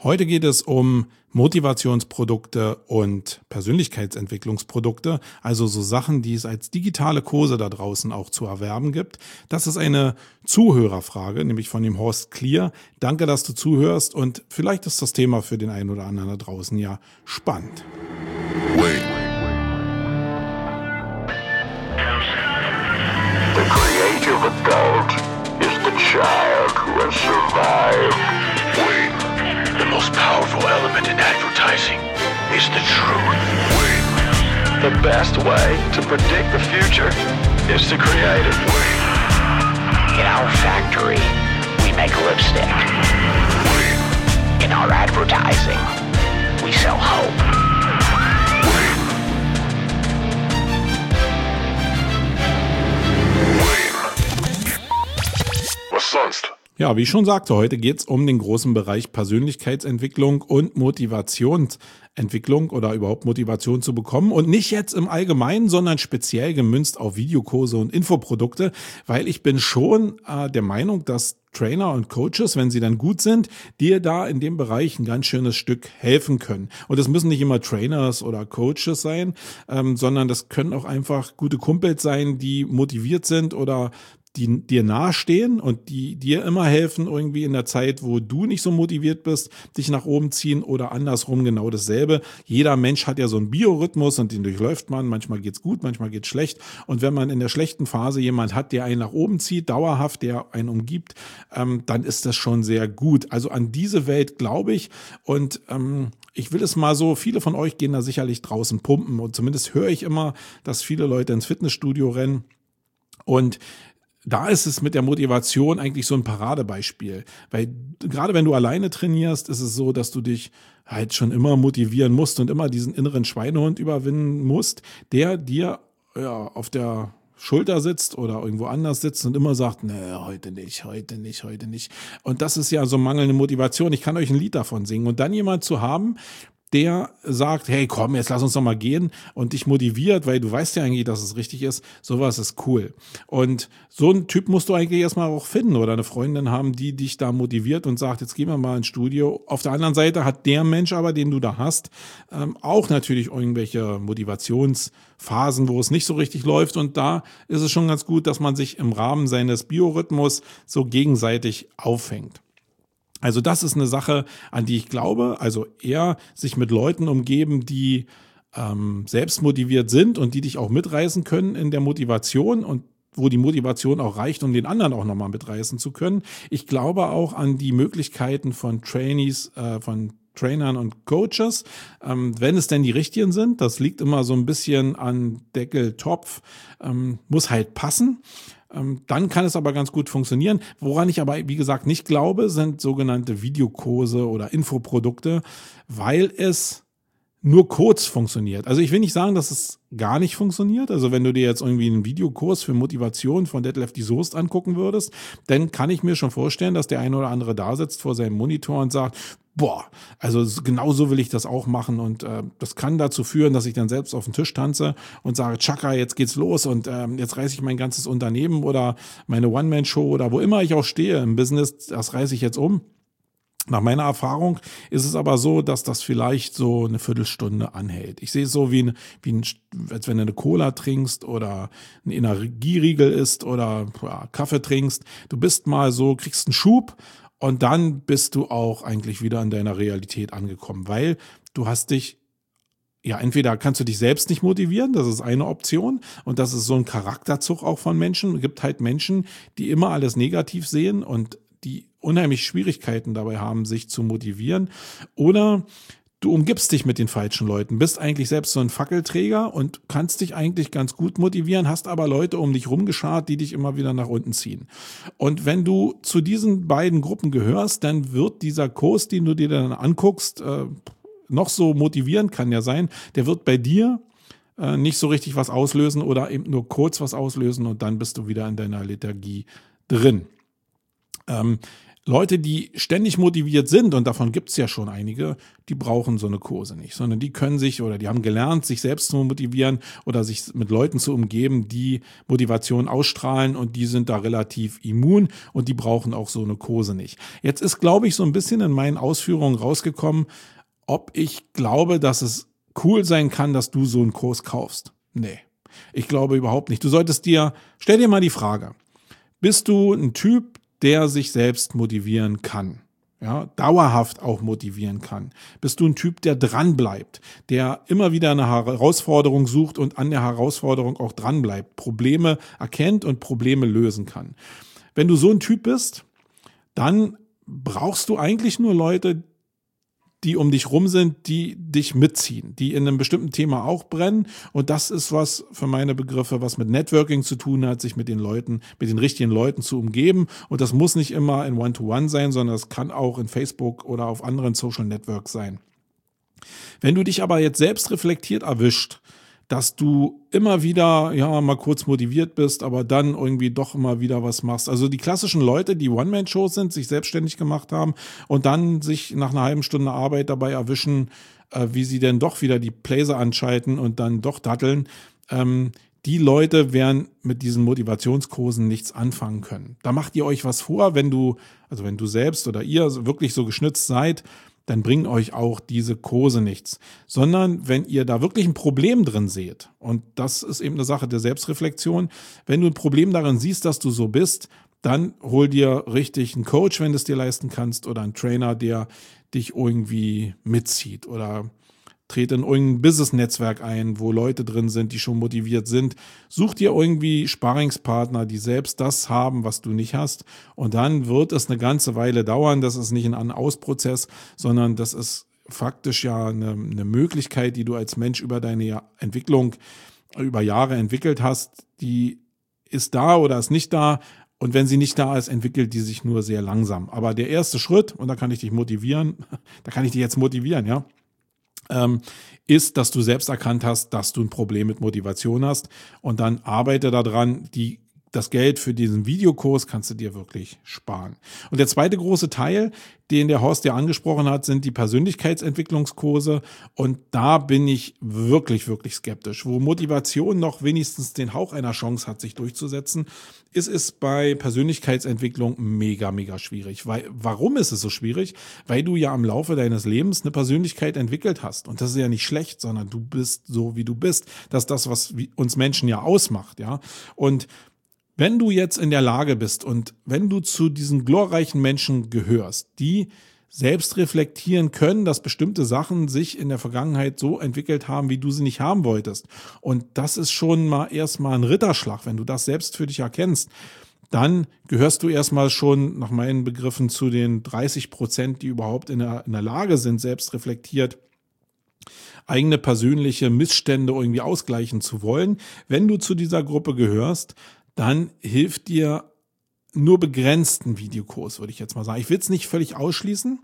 Heute geht es um Motivationsprodukte und Persönlichkeitsentwicklungsprodukte, also so Sachen, die es als digitale Kurse da draußen auch zu erwerben gibt. Das ist eine Zuhörerfrage, nämlich von dem Horst Clear. Danke, dass du zuhörst und vielleicht ist das Thema für den einen oder anderen da draußen ja spannend. Wait. The creative adult is the child who has survived. Wait. The most powerful element in advertising is the truth. Wait. The best way to predict the future is to create it. Wait. In our factory, we make lipstick. Wait. In our advertising, we sell hope. Wait. Wait. Was sonst? Ja, wie ich schon sagte, heute geht es um den großen Bereich Persönlichkeitsentwicklung und Motivationsentwicklung oder überhaupt Motivation zu bekommen. Und nicht jetzt im Allgemeinen, sondern speziell gemünzt auf Videokurse und Infoprodukte, weil ich bin schon der Meinung, dass Trainer und Coaches, wenn sie dann gut sind, dir da in dem Bereich ein ganz schönes Stück helfen können. Und es müssen nicht immer Trainers oder Coaches sein, sondern das können auch einfach gute Kumpels sein, die motiviert sind oder die dir nahestehen und die dir immer helfen, irgendwie in der Zeit, wo du nicht so motiviert bist, dich nach oben ziehen oder andersrum genau dasselbe. Jeder Mensch hat ja so einen Biorhythmus und den durchläuft man. Manchmal geht's gut, manchmal geht's schlecht. Und wenn man in der schlechten Phase jemand hat, der einen nach oben zieht, dauerhaft, der einen umgibt, dann ist das schon sehr gut. Also an diese Welt glaube ich und ich will es mal so, viele von euch gehen da sicherlich draußen pumpen und zumindest höre ich immer, dass viele Leute ins Fitnessstudio rennen und da ist es mit der Motivation eigentlich so ein Paradebeispiel, weil gerade wenn du alleine trainierst, ist es so, dass du dich halt schon immer motivieren musst und immer diesen inneren Schweinehund überwinden musst, der dir ja auf der Schulter sitzt oder irgendwo anders sitzt und immer sagt, nee, heute nicht. Und das ist ja so mangelnde Motivation. Ich kann euch ein Lied davon singen und dann jemand zu haben, der sagt, hey, komm, jetzt lass uns doch mal gehen und dich motiviert, weil du weißt ja eigentlich, dass es richtig ist. Sowas ist cool. Und so einen Typ musst du eigentlich erstmal auch finden oder eine Freundin haben, die dich da motiviert und sagt, jetzt gehen wir mal ins Studio. Auf der anderen Seite hat der Mensch aber, den du da hast, auch natürlich irgendwelche Motivationsphasen, wo es nicht so richtig läuft. Und da ist es schon ganz gut, dass man sich im Rahmen seines Biorhythmus so gegenseitig auffängt. Also das ist eine Sache, an die ich glaube, also eher sich mit Leuten umgeben, die selbst motiviert sind und die dich auch mitreißen können in der Motivation und wo die Motivation auch reicht, um den anderen auch nochmal mitreißen zu können. Ich glaube auch an die Möglichkeiten von Trainees, von Trainern und Coaches, wenn es denn die richtigen sind. Das liegt immer so ein bisschen an Deckel, Topf, muss halt passen. Dann kann es aber ganz gut funktionieren. Woran ich aber, wie gesagt, nicht glaube, sind sogenannte Videokurse oder Infoprodukte, weil es nur kurz funktioniert. Also ich will nicht sagen, dass es gar nicht funktioniert. Also wenn du dir jetzt irgendwie einen Videokurs für Motivation von Detlef die Soest angucken würdest, dann kann ich mir schon vorstellen, dass der eine oder andere da sitzt vor seinem Monitor und sagt, boah, also genau so will ich das auch machen und das kann dazu führen, dass ich dann selbst auf den Tisch tanze und sage, Chaka, jetzt geht's los und jetzt reiße ich mein ganzes Unternehmen oder meine One-Man-Show oder wo immer ich auch stehe im Business, das reiße ich jetzt um. Nach meiner Erfahrung ist es aber so, dass das vielleicht so eine Viertelstunde anhält. Ich sehe es so als wenn du eine Cola trinkst oder einen Energieriegel isst oder Kaffee trinkst. Du bist mal so, kriegst einen Schub und dann bist du auch eigentlich wieder in deiner Realität angekommen, weil du hast dich, ja, entweder kannst du dich selbst nicht motivieren, das ist eine Option und das ist so ein Charakterzug auch von Menschen. Es gibt halt Menschen, die immer alles negativ sehen und die unheimlich Schwierigkeiten dabei haben, sich zu motivieren. Oder du umgibst dich mit den falschen Leuten, bist eigentlich selbst so ein Fackelträger und kannst dich eigentlich ganz gut motivieren, hast aber Leute um dich rumgeschart, die dich immer wieder nach unten ziehen. Und wenn du zu diesen beiden Gruppen gehörst, dann wird dieser Kurs, den du dir dann anguckst, noch so motivierend kann ja sein, der wird bei dir nicht so richtig was auslösen oder eben nur kurz was auslösen und dann bist du wieder in deiner Lethargie drin. Leute, die ständig motiviert sind, und davon gibt es ja schon einige, die brauchen so eine Kurse nicht, sondern die können sich oder die haben gelernt, sich selbst zu motivieren oder sich mit Leuten zu umgeben, die Motivation ausstrahlen, und die sind da relativ immun und die brauchen auch so eine Kurse nicht. Jetzt ist, glaube ich, so ein bisschen in meinen Ausführungen rausgekommen, ob ich glaube, dass es cool sein kann, dass du so einen Kurs kaufst. Nee, ich glaube überhaupt nicht. Stell dir mal die Frage, bist du ein Typ, der sich selbst motivieren kann, ja, dauerhaft auch motivieren kann? Bist du ein Typ, der dranbleibt, der immer wieder eine Herausforderung sucht und an der Herausforderung auch dranbleibt, Probleme erkennt und Probleme lösen kann? Wenn du so ein Typ bist, dann brauchst du eigentlich nur Leute, die um dich rum sind, die dich mitziehen, die in einem bestimmten Thema auch brennen. Und das ist was für meine Begriffe, was mit Networking zu tun hat, sich mit den richtigen Leuten zu umgeben. Und das muss nicht immer in One-to-One sein, sondern das kann auch in Facebook oder auf anderen Social Networks sein. Wenn du dich aber jetzt selbst reflektiert erwischt, dass du immer wieder, ja, mal kurz motiviert bist, aber dann irgendwie doch immer wieder was machst. Also die klassischen Leute, die One-Man-Shows sind, sich selbstständig gemacht haben und dann sich nach einer halben Stunde Arbeit dabei erwischen, wie sie denn doch wieder die Playser anschalten und dann doch datteln. Die Leute werden mit diesen Motivationskursen nichts anfangen können. Da macht ihr euch was vor, wenn du selbst oder ihr wirklich so geschnitzt seid, dann bringen euch auch diese Kurse nichts. Sondern wenn ihr da wirklich ein Problem drin seht, und das ist eben eine Sache der Selbstreflexion, wenn du ein Problem darin siehst, dass du so bist, dann hol dir richtig einen Coach, wenn du es dir leisten kannst, oder einen Trainer, der dich irgendwie mitzieht, oder trete in irgendein Business-Netzwerk ein, wo Leute drin sind, die schon motiviert sind. Such dir irgendwie Sparringspartner, die selbst das haben, was du nicht hast. Und dann wird es eine ganze Weile dauern. Das ist nicht ein An-Aus-Prozess, sondern das ist faktisch ja eine Möglichkeit, die du als Mensch über deine Entwicklung über Jahre entwickelt hast. Die ist da oder ist nicht da. Und wenn sie nicht da ist, entwickelt die sich nur sehr langsam. Aber der erste Schritt, und da kann ich dich jetzt motivieren, ja, ist, dass du selbst erkannt hast, dass du ein Problem mit Motivation hast, und dann arbeite daran, das Geld für diesen Videokurs kannst du dir wirklich sparen. Und der zweite große Teil, den der Horst ja angesprochen hat, sind die Persönlichkeitsentwicklungskurse. Und da bin ich wirklich, wirklich skeptisch. Wo Motivation noch wenigstens den Hauch einer Chance hat, sich durchzusetzen, ist es bei Persönlichkeitsentwicklung mega, mega schwierig. Warum ist es so schwierig? Weil du ja im Laufe deines Lebens eine Persönlichkeit entwickelt hast. Und das ist ja nicht schlecht, sondern du bist so, wie du bist. Das ist das, was uns Menschen ja ausmacht, ja. Und wenn du jetzt in der Lage bist und wenn du zu diesen glorreichen Menschen gehörst, die selbst reflektieren können, dass bestimmte Sachen sich in der Vergangenheit so entwickelt haben, wie du sie nicht haben wolltest. Und das ist schon mal erstmal ein Ritterschlag, wenn du das selbst für dich erkennst. Dann gehörst du erstmal schon nach meinen Begriffen zu den 30%, die überhaupt in der Lage sind, selbst reflektiert eigene persönliche Missstände irgendwie ausgleichen zu wollen. Wenn du zu dieser Gruppe gehörst, dann hilft dir nur begrenzt ein Videokurs, würde ich jetzt mal sagen. Ich will es nicht völlig ausschließen,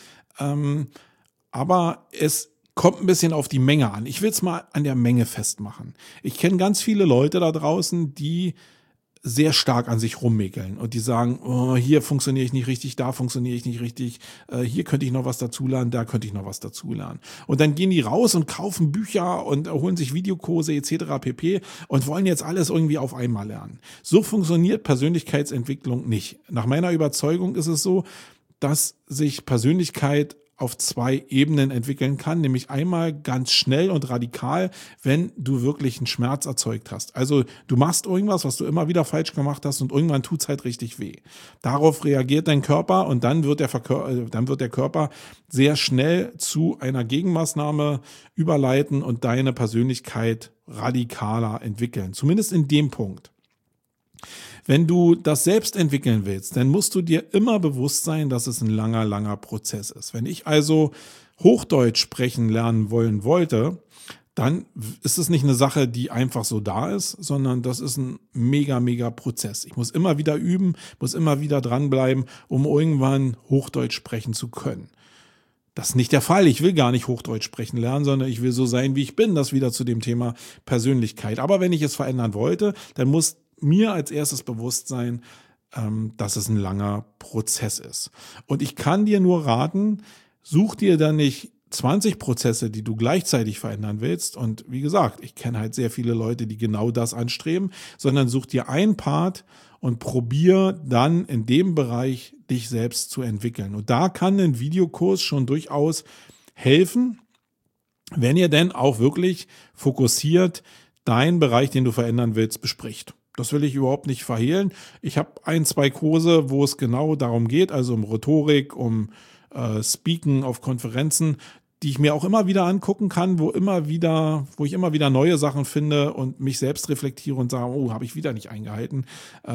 aber es kommt ein bisschen auf die Menge an. Ich will es mal an der Menge festmachen. Ich kenne ganz viele Leute da draußen, die sehr stark an sich rummäkeln und die sagen, oh, hier funktioniere ich nicht richtig, da funktioniere ich nicht richtig, hier könnte ich noch was dazulernen, da könnte ich noch was dazulernen. Und dann gehen die raus und kaufen Bücher und holen sich Videokurse etc. pp. Und wollen jetzt alles irgendwie auf einmal lernen. So funktioniert Persönlichkeitsentwicklung nicht. Nach meiner Überzeugung ist es so, dass sich Persönlichkeit auf 2 Ebenen entwickeln kann, nämlich einmal ganz schnell und radikal, wenn du wirklich einen Schmerz erzeugt hast. Also du machst irgendwas, was du immer wieder falsch gemacht hast, und irgendwann tut's halt richtig weh. Darauf reagiert dein Körper, und dann wird der Körper sehr schnell zu einer Gegenmaßnahme überleiten und deine Persönlichkeit radikaler entwickeln. Zumindest in dem Punkt. Wenn du das selbst entwickeln willst, dann musst du dir immer bewusst sein, dass es ein langer, langer Prozess ist. Wenn ich also Hochdeutsch sprechen lernen wollte, dann ist es nicht eine Sache, die einfach so da ist, sondern das ist ein mega, mega Prozess. Ich muss immer wieder üben, muss immer wieder dranbleiben, um irgendwann Hochdeutsch sprechen zu können. Das ist nicht der Fall. Ich will gar nicht Hochdeutsch sprechen lernen, sondern ich will so sein, wie ich bin. Das wieder zu dem Thema Persönlichkeit. Aber wenn ich es verändern wollte, dann muss mir als erstes bewusst sein, dass es ein langer Prozess ist. Und ich kann dir nur raten, such dir dann nicht 20 Prozesse, die du gleichzeitig verändern willst. Und wie gesagt, ich kenne halt sehr viele Leute, die genau das anstreben, sondern such dir einen Part und probier dann in dem Bereich dich selbst zu entwickeln. Und da kann ein Videokurs schon durchaus helfen, wenn ihr denn auch wirklich fokussiert deinen Bereich, den du verändern willst, bespricht. Das will ich überhaupt nicht verhehlen. Ich habe 1-2 Kurse, wo es genau darum geht, also um Rhetorik, um Speaken auf Konferenzen, die ich mir auch immer wieder angucken kann, wo ich immer wieder neue Sachen finde und mich selbst reflektiere und sage, oh, habe ich wieder nicht eingehalten.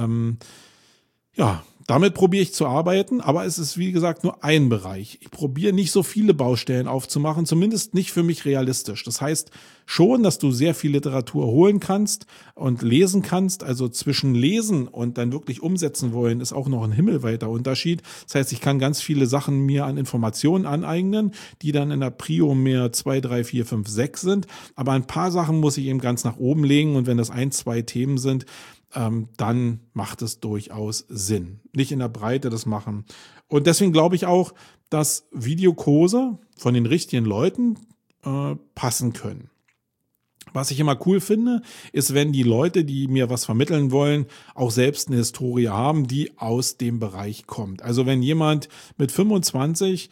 Damit probiere ich zu arbeiten, aber es ist, wie gesagt, nur ein Bereich. Ich probiere nicht so viele Baustellen aufzumachen, zumindest nicht für mich realistisch. Das heißt schon, dass du sehr viel Literatur holen kannst und lesen kannst. Also zwischen Lesen und dann wirklich umsetzen wollen ist auch noch ein himmelweiter Unterschied. Das heißt, ich kann ganz viele Sachen mir an Informationen aneignen, die dann in der Prio mehr 2, 3, 4, 5, 6 sind. Aber ein paar Sachen muss ich eben ganz nach oben legen und wenn das 1, 2 Themen sind, dann macht es durchaus Sinn. Nicht in der Breite das machen. Und deswegen glaube ich auch, dass Videokurse von den richtigen Leuten passen können. Was ich immer cool finde, ist, wenn die Leute, die mir was vermitteln wollen, auch selbst eine Historie haben, die aus dem Bereich kommt. Also wenn jemand mit 25,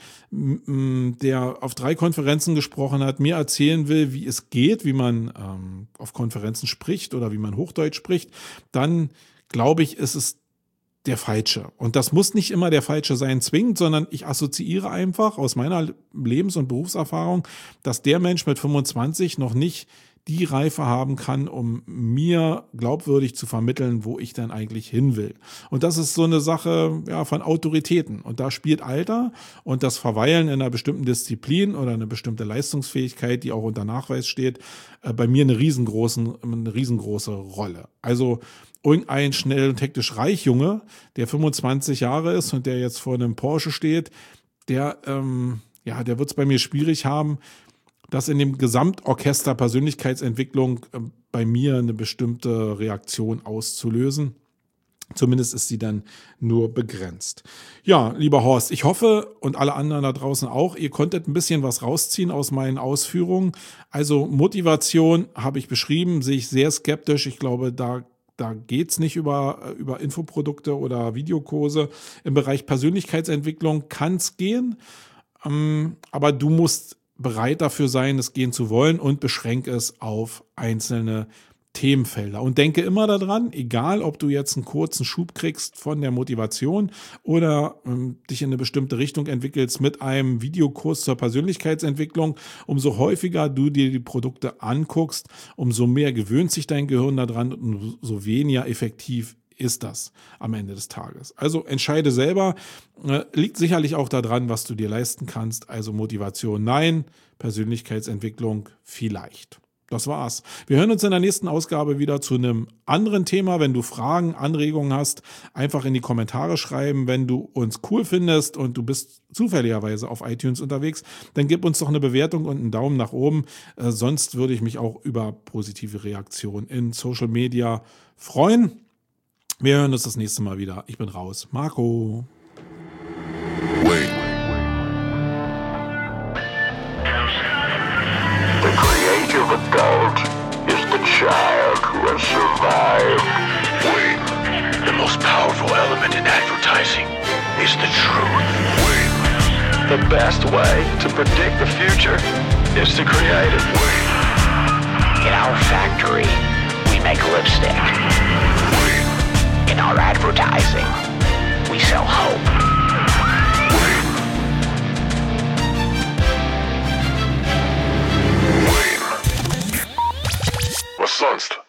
der auf 3 Konferenzen gesprochen hat, mir erzählen will, wie es geht, wie man auf Konferenzen spricht oder wie man Hochdeutsch spricht, dann glaube ich, ist es der Falsche. Und das muss nicht immer der Falsche sein zwingend, sondern ich assoziiere einfach aus meiner Lebens- und Berufserfahrung, dass der Mensch mit 25 noch nicht die Reife haben kann, um mir glaubwürdig zu vermitteln, wo ich dann eigentlich hin will. Und das ist so eine Sache von Autoritäten. Und da spielt Alter und das Verweilen in einer bestimmten Disziplin oder eine bestimmte Leistungsfähigkeit, die auch unter Nachweis steht, bei mir eine riesengroße Rolle. Also irgendein schnell und hektisch reich Junge, der 25 Jahre ist und der jetzt vor einem Porsche steht, der wird es bei mir schwierig haben, dass in dem Gesamtorchester Persönlichkeitsentwicklung bei mir eine bestimmte Reaktion auszulösen. Zumindest ist sie dann nur begrenzt. Ja, lieber Horst, ich hoffe und alle anderen da draußen auch, ihr konntet ein bisschen was rausziehen aus meinen Ausführungen. Also Motivation habe ich beschrieben, sehe ich sehr skeptisch. Ich glaube, da geht's nicht über Infoprodukte oder Videokurse. Im Bereich Persönlichkeitsentwicklung kann's gehen, aber du musst bereit dafür sein, es gehen zu wollen und beschränke es auf einzelne Themenfelder. Und denke immer daran, egal ob du jetzt einen kurzen Schub kriegst von der Motivation oder dich in eine bestimmte Richtung entwickelst mit einem Videokurs zur Persönlichkeitsentwicklung, umso häufiger du dir die Produkte anguckst, umso mehr gewöhnt sich dein Gehirn daran und umso weniger effektiv ist das am Ende des Tages. Also entscheide selber, liegt sicherlich auch daran, was du dir leisten kannst. Also Motivation nein, Persönlichkeitsentwicklung vielleicht. Das war's. Wir hören uns in der nächsten Ausgabe wieder zu einem anderen Thema. Wenn du Fragen, Anregungen hast, einfach in die Kommentare schreiben. Wenn du uns cool findest und du bist zufälligerweise auf iTunes unterwegs, dann gib uns doch eine Bewertung und einen Daumen nach oben. Sonst würde ich mich auch über positive Reaktionen in Social Media freuen. Wir hören uns das nächste Mal wieder. Ich bin raus. Marco. Wait. The creative adult is the child who has survived. Wait. The most powerful element in advertising is the truth. Wait. The best way to predict the future is to create it. Wait. In our factory, we make lipstick. In our advertising, we sell hope. Was sonst?